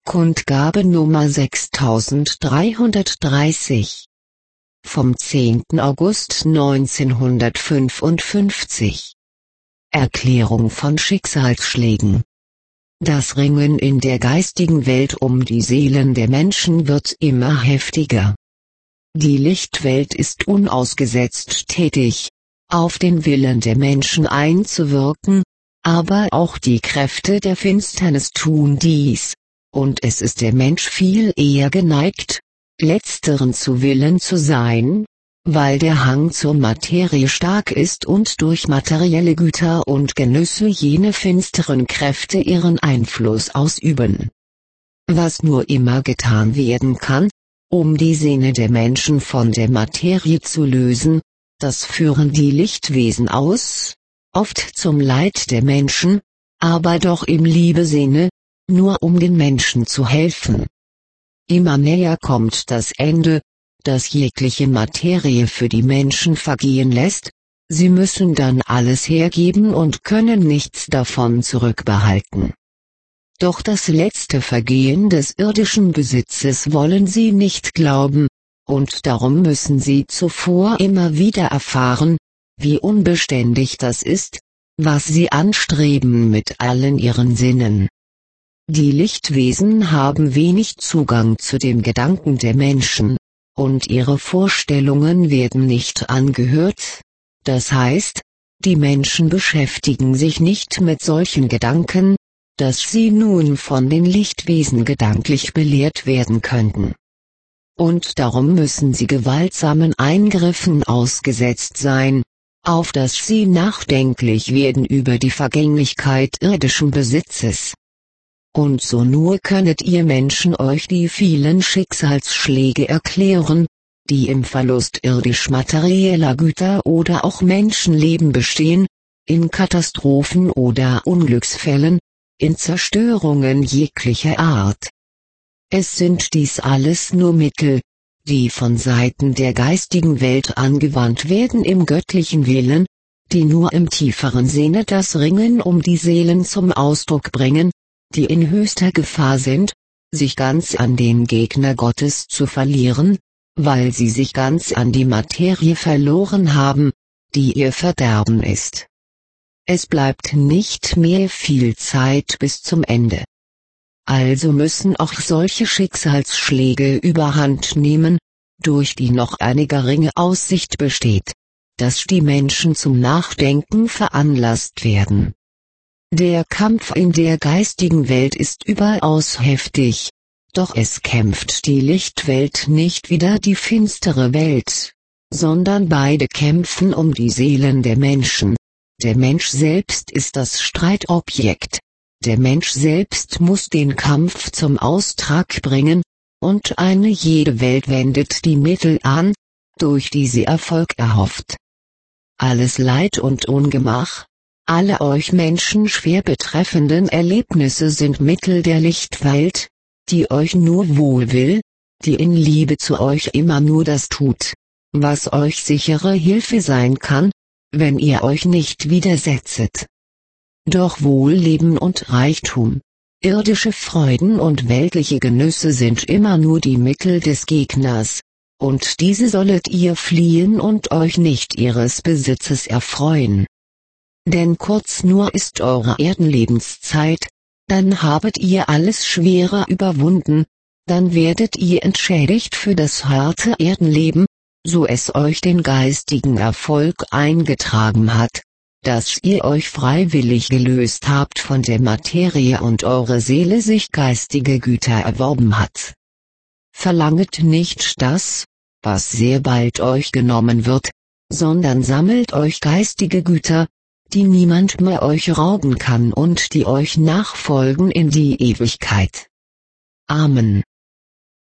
Kundgabe Nummer 6330 vom 10. August 1955. Erklärung von Schicksalsschlägen. Das Ringen in der geistigen Welt um die Seelen der Menschen wird immer heftiger. Die Lichtwelt ist unausgesetzt tätig, auf den Willen der Menschen einzuwirken, aber auch die Kräfte der Finsternis tun dies, und es ist der Mensch viel eher geneigt, letzteren zu Willen zu sein, weil der Hang zur Materie stark ist und durch materielle Güter und Genüsse jene finsteren Kräfte ihren Einfluss ausüben. Was nur immer getan werden kann, um die Seele der Menschen von der Materie zu lösen, das führen die Lichtwesen aus, oft zum Leid der Menschen, aber doch im Liebesinne, nur um den Menschen zu helfen. Immer näher kommt das Ende, das jegliche Materie für die Menschen vergehen lässt, sie müssen dann alles hergeben und können nichts davon zurückbehalten. Doch das letzte Vergehen des irdischen Besitzes wollen sie nicht glauben, und darum müssen sie zuvor immer wieder erfahren, wie unbeständig das ist, was sie anstreben mit allen ihren Sinnen. Die Lichtwesen haben wenig Zugang zu den Gedanken der Menschen, und ihre Vorstellungen werden nicht angehört, das heißt, die Menschen beschäftigen sich nicht mit solchen Gedanken, dass sie nun von den Lichtwesen gedanklich belehrt werden könnten. Und darum müssen sie gewaltsamen Eingriffen ausgesetzt sein, auf dass sie nachdenklich werden über die Vergänglichkeit irdischen Besitzes. Und so nur könnet ihr Menschen euch die vielen Schicksalsschläge erklären, die im Verlust irdisch-materieller Güter oder auch Menschenleben bestehen, in Katastrophen oder Unglücksfällen, in Zerstörungen jeglicher Art. Es sind dies alles nur Mittel, die von Seiten der geistigen Welt angewandt werden im göttlichen Willen, die nur im tieferen Sinne das Ringen um die Seelen zum Ausdruck bringen, die in höchster Gefahr sind, sich ganz an den Gegner Gottes zu verlieren, weil sie sich ganz an die Materie verloren haben, die ihr Verderben ist. Es bleibt nicht mehr viel Zeit bis zum Ende. Also müssen auch solche Schicksalsschläge überhand nehmen, durch die noch eine geringe Aussicht besteht, dass die Menschen zum Nachdenken veranlasst werden. Der Kampf in der geistigen Welt ist überaus heftig, doch es kämpft die Lichtwelt nicht wider die finstere Welt, sondern beide kämpfen um die Seelen der Menschen. Der Mensch selbst ist das Streitobjekt, der Mensch selbst muss den Kampf zum Austrag bringen, und eine jede Welt wendet die Mittel an, durch die sie Erfolg erhofft. Alles Leid und Ungemach, alle euch Menschen schwer betreffenden Erlebnisse sind Mittel der Lichtwelt, die euch nur wohl will, die in Liebe zu euch immer nur das tut, was euch sichere Hilfe sein kann, wenn ihr euch nicht widersetzet. Doch Wohlleben und Reichtum, irdische Freuden und weltliche Genüsse sind immer nur die Mittel des Gegners, und diese sollet ihr fliehen und euch nicht ihres Besitzes erfreuen. Denn kurz nur ist eure Erdenlebenszeit, dann habet ihr alles Schwere überwunden, dann werdet ihr entschädigt für das harte Erdenleben, so es euch den geistigen Erfolg eingetragen hat, dass ihr euch freiwillig gelöst habt von der Materie und eure Seele sich geistige Güter erworben hat. Verlanget nicht das, was sehr bald euch genommen wird, sondern sammelt euch geistige Güter, die niemand mehr euch rauben kann und die euch nachfolgen in die Ewigkeit. Amen.